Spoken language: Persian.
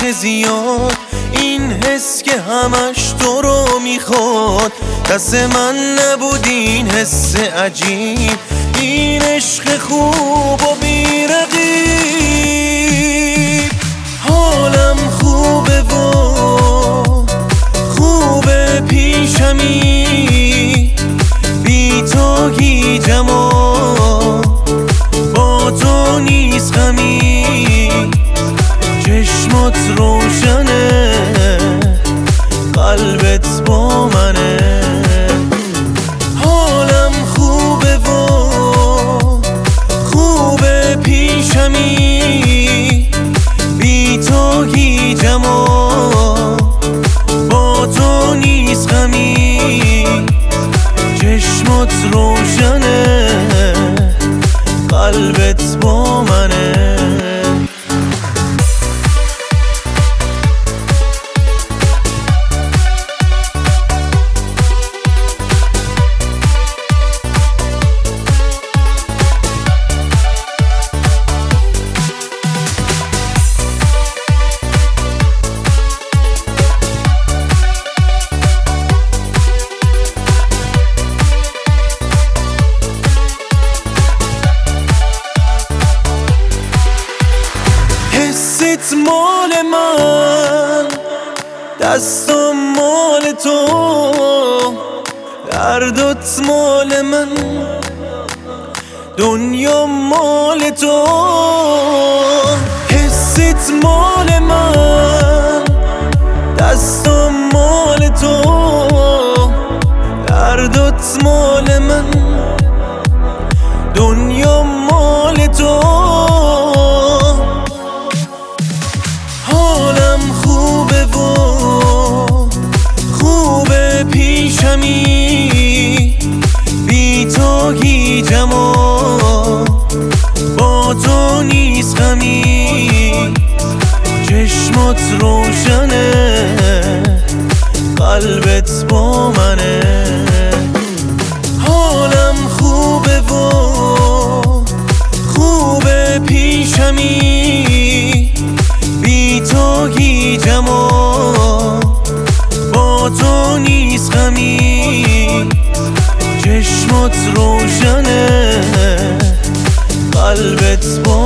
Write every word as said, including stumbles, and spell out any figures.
عشق زیاد، این حس که همش تو رو میخواد. دست من نبود این حس عجیب، این عشق خوب و بی‌رقیب. حالم خوبه و خوبه پیشمی، بی تو گیجم و با تو نیست غمی. چشمات روشنه، قلبت با منه. حالم خوبه و خوبه پیشمی، بی تو گیجم و با تو نیست غمی. چشمات روشنه، قلبت با منه. حست مال من، دستم مال تو، دردت مال من، دنیا مال تو. حست مال من، دستم مال تو، دردت مال من، دنیا مال تو. حالم خوبه و خوبه پیشمی، بی تو گیجم و با تو نیست غمی. چشمات روشنه، قلبت با منه. حالم خوبه و خوبه پیشمی، بی تو گیجم و با تو نیست غمی. چشمات روشنه، قلبت با